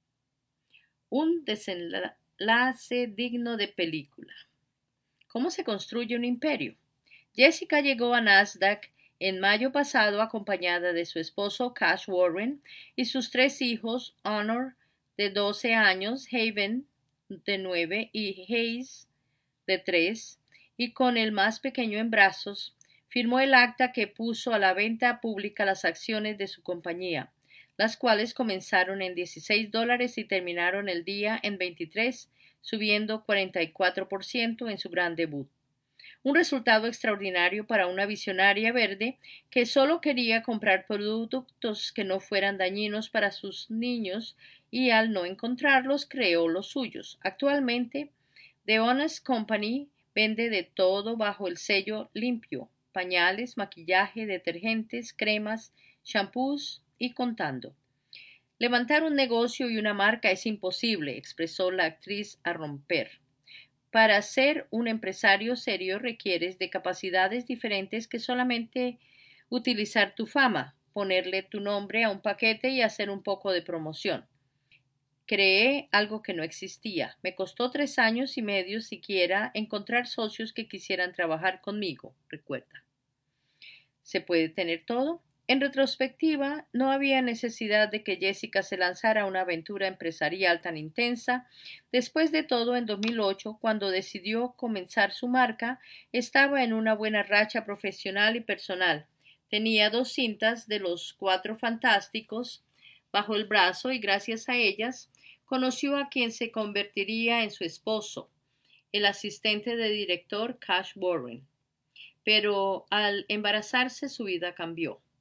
Un desenlace digno de película. ¿Cómo se construye un imperio? Jessica llegó a Nasdaq en mayo pasado acompañada de su esposo Cash Warren y sus 3 hijos, Honor de 12 años, Haven de 9 y Hayes de 3, y con el más pequeño en brazos, firmó el acta que puso a la venta pública las acciones de su compañía, las cuales comenzaron en $16 y terminaron el día en 23, subiendo 44% en su gran debut. Un resultado extraordinario para una visionaria verde que solo quería comprar productos que no fueran dañinos para sus niños y al no encontrarlos creó los suyos. Actualmente, The Honest Company vende de todo bajo el sello limpio: pañales, maquillaje, detergentes, cremas, shampoos y contando. Levantar un negocio y una marca es imposible, expresó la actriz a romper. Para ser un empresario serio requieres de capacidades diferentes que solamente utilizar tu fama, ponerle tu nombre a un paquete y hacer un poco de promoción. Creé algo que no existía. Me costó 3 años y medio siquiera encontrar socios que quisieran trabajar conmigo, recuerda. ¿Se puede tener todo? En retrospectiva, no había necesidad de que Jessica se lanzara a una aventura empresarial tan intensa. Después de todo, en 2008, cuando decidió comenzar su marca, estaba en una buena racha profesional y personal. Tenía 2 cintas de Los Cuatro Fantásticos bajo el brazo y gracias a ellas conoció a quien se convertiría en su esposo, el asistente de director Cash Warren. Pero al embarazarse su vida cambió.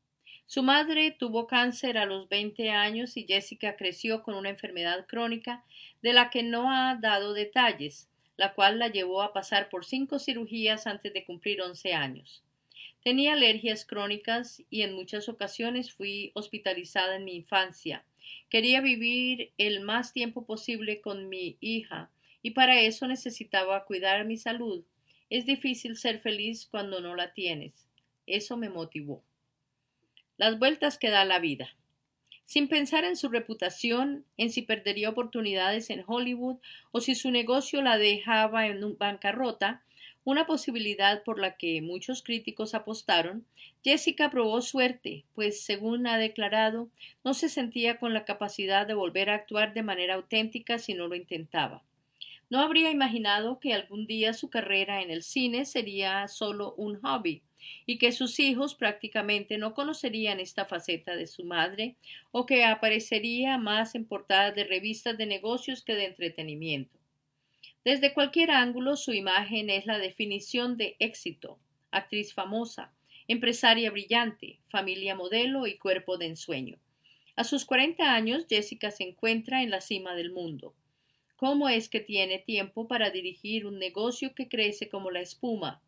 Su madre tuvo cáncer a los 20 años y Jessica creció con una enfermedad crónica de la que no ha dado detalles, la cual la llevó a pasar por 5 cirugías antes de cumplir 11 años. Tenía alergias crónicas y en muchas ocasiones fui hospitalizada en mi infancia. Quería vivir el más tiempo posible con mi hija y para eso necesitaba cuidar mi salud. Es difícil ser feliz cuando no la tienes. Eso me motivó. Las vueltas que da la vida. Sin pensar en su reputación, en si perdería oportunidades en Hollywood o si su negocio la dejaba en bancarrota, una posibilidad por la que muchos críticos apostaron, Jessica probó suerte, pues según ha declarado, no se sentía con la capacidad de volver a actuar de manera auténtica si no lo intentaba. No habría imaginado que algún día su carrera en el cine sería solo un hobby y que sus hijos prácticamente no conocerían esta faceta de su madre o que aparecería más en portadas de revistas de negocios que de entretenimiento. Desde cualquier ángulo, su imagen es la definición de éxito, actriz famosa, empresaria brillante, familia modelo y cuerpo de ensueño. A sus 40 años, Jessica se encuentra en la cima del mundo. ¿Cómo es que tiene tiempo para dirigir un negocio que crece como la espuma?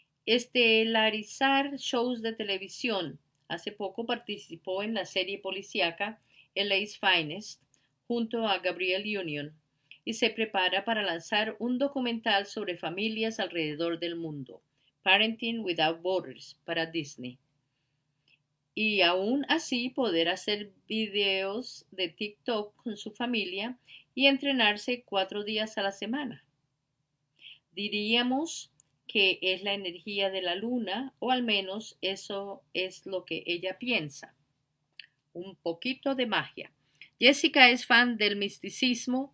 Estelarizar shows de televisión. Hace poco participó en la serie policíaca LA's Finest junto a Gabrielle Union y se prepara para lanzar un documental sobre familias alrededor del mundo, Parenting Without Borders, para Disney. Y aún así poder hacer videos de TikTok con su familia y entrenarse 4 días a la semana. Diríamos que es la energía de la luna, o al menos eso es lo que ella piensa. Un poquito de magia. Jessica es fan del misticismo,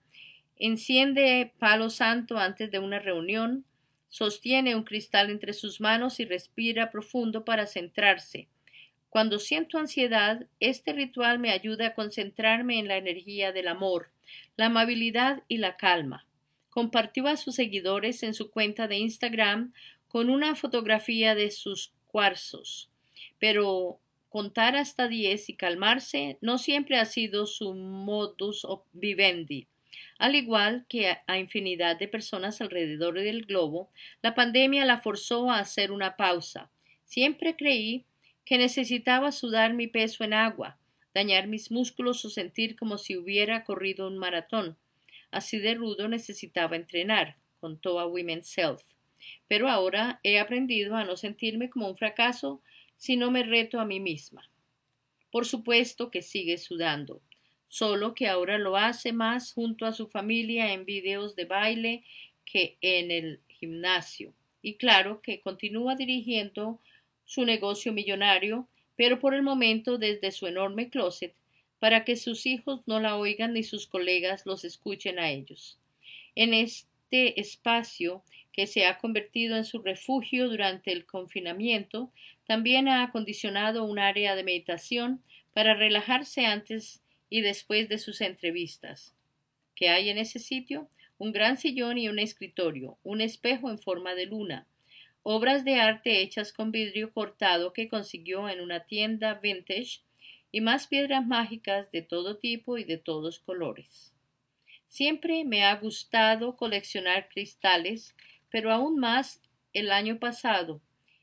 enciende palo santo antes de una reunión, sostiene un cristal entre sus manos y respira profundo para centrarse. Cuando siento ansiedad, este ritual me ayuda a concentrarme en la energía del amor, la amabilidad y la calma. Compartió a sus seguidores en su cuenta de Instagram con una fotografía de sus cuarzos. Pero contar hasta 10 y calmarse no siempre ha sido su modus vivendi. Al igual que a infinidad de personas alrededor del globo, la pandemia la forzó a hacer una pausa. Siempre creí que necesitaba sudar mi peso en agua, dañar mis músculos o sentir como si hubiera corrido un maratón. Así de rudo necesitaba entrenar, contó a Women's Health. Pero ahora he aprendido a no sentirme como un fracaso si no me reto a mí misma. Por supuesto que sigue sudando, solo que ahora lo hace más junto a su familia en videos de baile que en el gimnasio. Y claro que continúa dirigiendo su negocio millonario, pero por el momento desde su enorme closet, para que sus hijos no la oigan ni sus colegas los escuchen a ellos. En este espacio que se ha convertido en su refugio durante el confinamiento, también ha acondicionado un área de meditación para relajarse antes y después de sus entrevistas. ¿Qué hay en ese sitio? Un gran sillón y un escritorio, un espejo en forma de luna, obras de arte hechas con vidrio cortado que consiguió en una tienda vintage y más piedras mágicas de todo tipo y de todos colores. Siempre me ha gustado coleccionar cristales, pero aún más el año pasado,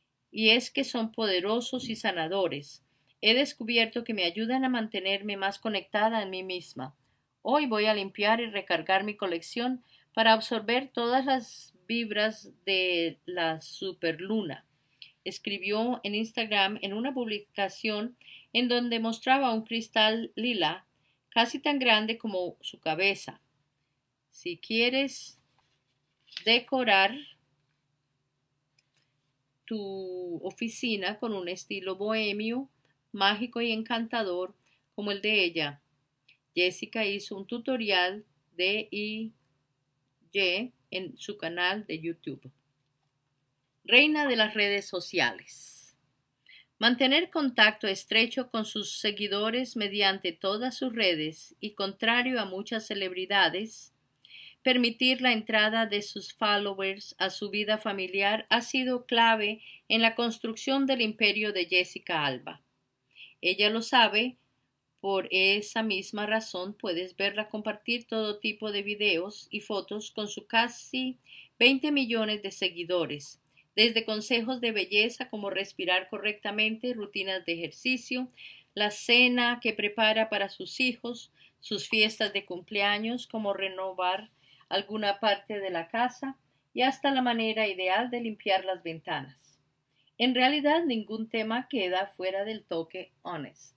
y es que son poderosos y sanadores. He descubierto que me ayudan a mantenerme más conectada en mí misma. Hoy voy a limpiar y recargar mi colección para absorber todas las vibras de la superluna. Escribió en Instagram en una publicación en donde mostraba un cristal lila, casi tan grande como su cabeza. Si quieres decorar tu oficina con un estilo bohemio, mágico y encantador como el de ella, Jessica hizo un tutorial de I Y en su canal de YouTube. Reina de las redes sociales. Mantener contacto estrecho con sus seguidores mediante todas sus redes y contrario a muchas celebridades, permitir la entrada de sus followers a su vida familiar ha sido clave en la construcción del imperio de Jessica Alba. Ella lo sabe. Por esa misma razón puedes verla compartir todo tipo de videos y fotos con sus casi 20 millones de seguidores, desde consejos de belleza como respirar correctamente, rutinas de ejercicio, la cena que prepara para sus hijos, sus fiestas de cumpleaños, como renovar alguna parte de la casa y hasta la manera ideal de limpiar las ventanas. En realidad, ningún tema queda fuera del toque honest.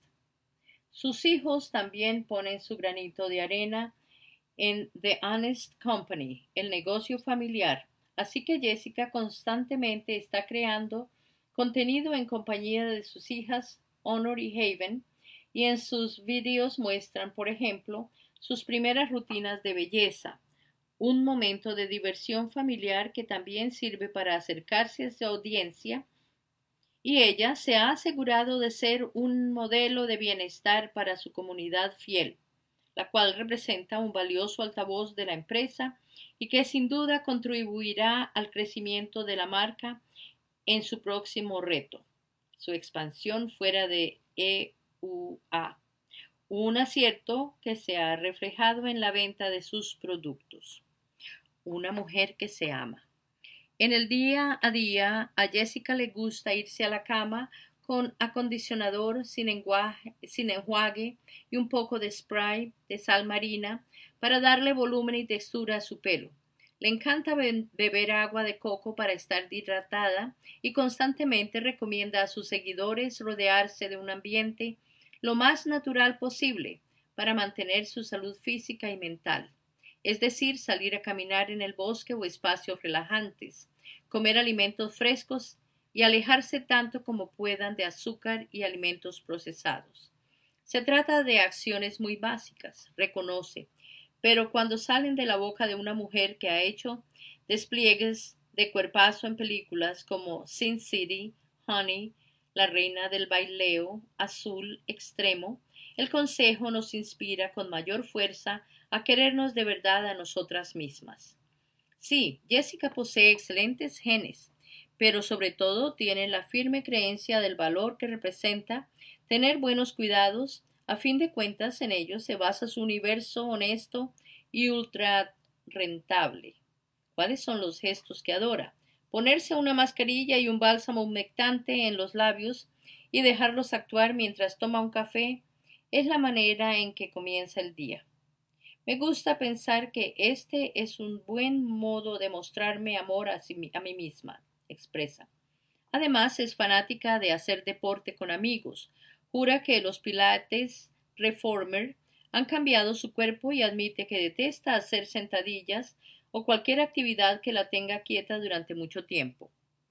Sus hijos también ponen su granito de arena en The Honest Company, el negocio familiar, así que Jessica constantemente está creando contenido en compañía de sus hijas Honor y Haven, y en sus vídeos muestran, por ejemplo, sus primeras rutinas de belleza, un momento de diversión familiar que también sirve para acercarse a su audiencia, y ella se ha asegurado de ser un modelo de bienestar para su comunidad fiel, la cual representa un valioso altavoz de la empresa y que sin duda contribuirá al crecimiento de la marca en su próximo reto, su expansión fuera de EUA, un acierto que se ha reflejado en la venta de sus productos. Una mujer que se ama. En el día a día, a Jessica le gusta irse a la cama con acondicionador sin enjuague y un poco de spray de sal marina para darle volumen y textura a su pelo. Le encanta beber agua de coco para estar hidratada y constantemente recomienda a sus seguidores rodearse de un ambiente lo más natural posible para mantener su salud física y mental, es decir, salir a caminar en el bosque o espacios relajantes, comer alimentos frescos y alejarse tanto como puedan de azúcar y alimentos procesados. Se trata de acciones muy básicas, reconoce, pero cuando salen de la boca de una mujer que ha hecho despliegues de cuerpazo en películas como Sin City, Honey, La reina del baileo, Azul extremo, el consejo nos inspira con mayor fuerza a querernos de verdad a nosotras mismas. Sí, Jessica posee excelentes genes, pero sobre todo tiene la firme creencia del valor que representa tener buenos cuidados. A fin de cuentas, en ellos se basa su universo honesto y ultra rentable. ¿Cuáles son los gestos que adora? Ponerse una mascarilla y un bálsamo humectante en los labios y dejarlos actuar mientras toma un café es la manera en que comienza el día. Me gusta pensar que este es un buen modo de mostrarme amor a mí misma, expresa. Además, es fanática de hacer deporte con amigos. Jura que los pilates reformer han cambiado su cuerpo y admite que detesta hacer sentadillas o cualquier actividad que la tenga quieta durante mucho tiempo.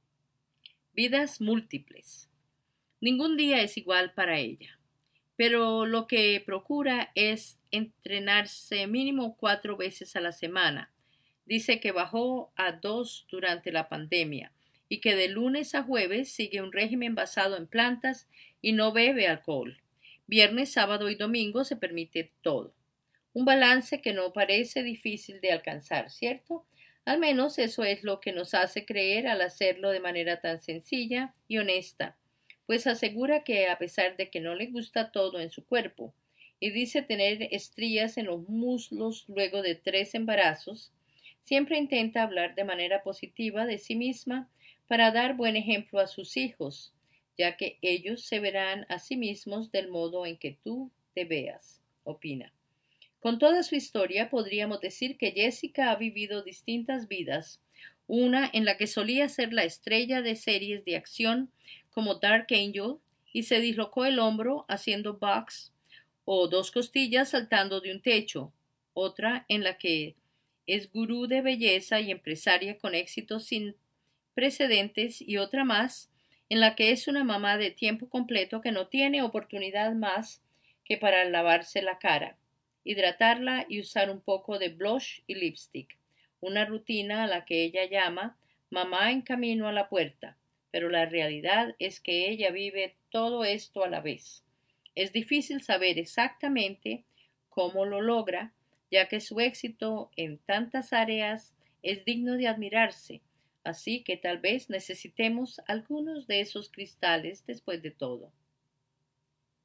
Vidas múltiples. Ningún día es igual para ella, pero lo que procura es entrenarse mínimo 4 veces a la semana. Dice que bajó a 2 durante la pandemia y que de lunes a jueves sigue un régimen basado en plantas y no bebe alcohol. Viernes, sábado y domingo se permite todo. Un balance que no parece difícil de alcanzar, ¿cierto? Al menos eso es lo que nos hace creer al hacerlo de manera tan sencilla y honesta, pues asegura que a pesar de que no le gusta todo en su cuerpo y dice tener estrías en los muslos luego de 3 embarazos, siempre intenta hablar de manera positiva de sí misma para dar buen ejemplo a sus hijos, ya que ellos se verán a sí mismos del modo en que tú te veas, opina. Con toda su historia, podríamos decir que Jessica ha vivido distintas vidas, una en la que solía ser la estrella de series de acción como Dark Angel y se dislocó el hombro haciendo box o 2 costillas saltando de un techo, otra en la que es gurú de belleza y empresaria con éxitos sin precedentes, y otra más en la que es una mamá de tiempo completo que no tiene oportunidad más que para lavarse la cara, hidratarla y usar un poco de blush y lipstick, una rutina a la que ella llama mamá en camino a la puerta, pero la realidad es que ella vive todo esto a la vez. Es difícil saber exactamente cómo lo logra, ya que su éxito en tantas áreas es digno de admirarse, así que tal vez necesitemos algunos de esos cristales después de todo.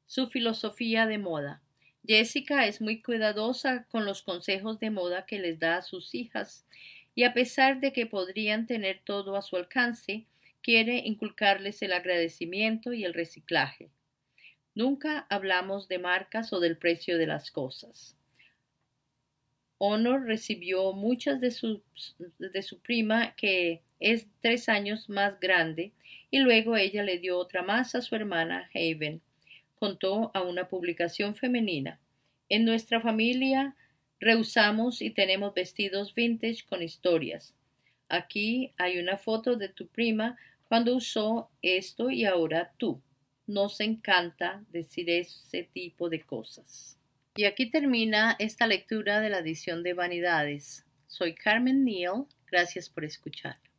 Su filosofía de moda. Jessica es muy cuidadosa con los consejos de moda que les da a sus hijas y a pesar de que podrían tener todo a su alcance, quiere inculcarles el agradecimiento y el reciclaje. Nunca hablamos de marcas o del precio de las cosas. Honor recibió muchas de su prima, que es 3 años más grande, y luego ella le dio otra más a su hermana Haven, contó a una publicación femenina. En nuestra familia reusamos y tenemos vestidos vintage con historias. Aquí hay una foto de tu prima cuando usó esto y ahora tú. Nos encanta decir ese tipo de cosas. Y aquí termina esta lectura de la edición de Vanidades. Soy Carmen Neal. Gracias por escuchar.